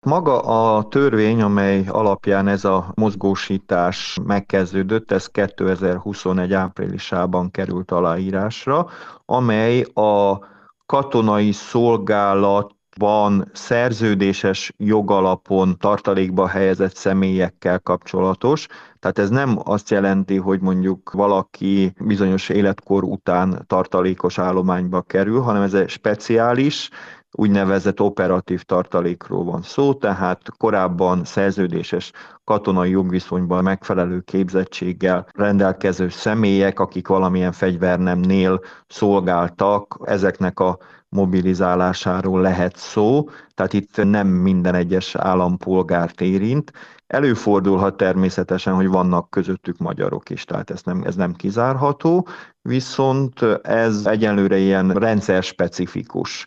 Maga a törvény, amely alapján ez a mozgósítás megkezdődött, ez 2021 áprilisában került aláírásra, amely a katonai szolgálatban szerződéses jogalapon tartalékba helyezett személyekkel kapcsolatos. Tehát ez nem azt jelenti, hogy mondjuk valaki bizonyos életkor után tartalékos állományba kerül, hanem ez egy speciális, úgynevezett operatív tartalékról van szó, tehát korábban szerződéses katonai jogviszonyban megfelelő képzettséggel rendelkező személyek, akik valamilyen fegyvernemnél szolgáltak, ezeknek a mobilizálásáról lehet szó, tehát itt nem minden egyes állampolgárt érint. Előfordulhat természetesen, hogy vannak közöttük magyarok is, tehát ez nem kizárható, viszont ez egyelőre ilyen rendszer specifikus,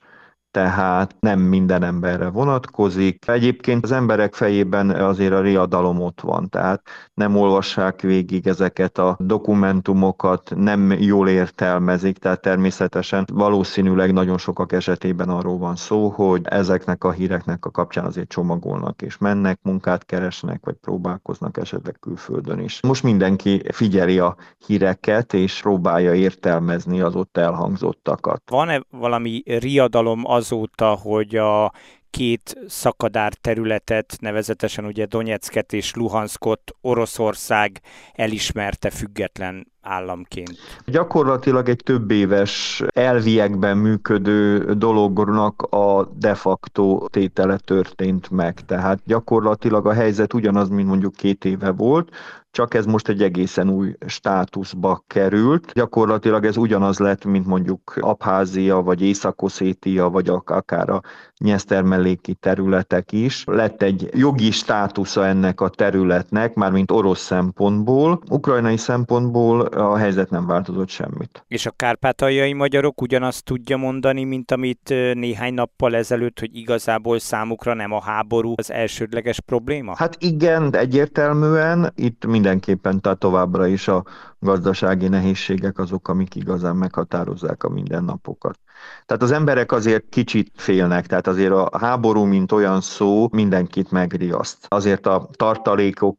tehát nem minden emberre vonatkozik. Egyébként az emberek fejében azért a riadalom ott van, tehát nem olvassák végig ezeket a dokumentumokat, nem jól értelmezik, tehát természetesen valószínűleg nagyon sokak esetében arról van szó, hogy ezeknek a híreknek a kapcsán azért csomagolnak és mennek, munkát keresnek, vagy próbálkoznak esetleg külföldön is. Most mindenki figyeli a híreket, és próbálja értelmezni az ott elhangzottakat. Van-e valami riadalom azóta, hogy a két szakadár területet, nevezetesen ugye Donyecket és Luhanszkot Oroszország elismerte független államként? Gyakorlatilag egy több éves elviekben működő dolognak a de facto tétele történt meg. Tehát gyakorlatilag a helyzet ugyanaz, mint mondjuk 2 éve volt, csak ez most egy egészen új státuszba került. Gyakorlatilag ez ugyanaz lett, mint mondjuk Abházia, vagy Észak-Oszétia, vagy akár a Nyeszter melléki területek is. Lett egy jogi státusza ennek a területnek, mármint orosz szempontból. Ukrajnai szempontból a helyzet nem változott semmit. És a kárpátaljai magyarok ugyanazt tudja mondani, mint amit néhány nappal ezelőtt, hogy igazából számukra nem a háború az elsődleges probléma? Hát igen, egyértelműen itt mindenképpen, tehát továbbra is a gazdasági nehézségek azok, amik igazán meghatározzák a mindennapokat. Tehát az emberek azért kicsit félnek, tehát azért a háború, mint olyan szó, mindenkit megriaszt. Azért a tartalékok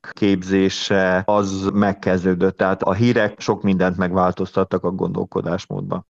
képzése az megkezdődött, tehát a hírek sok mindent megváltoztattak a gondolkodásmódban.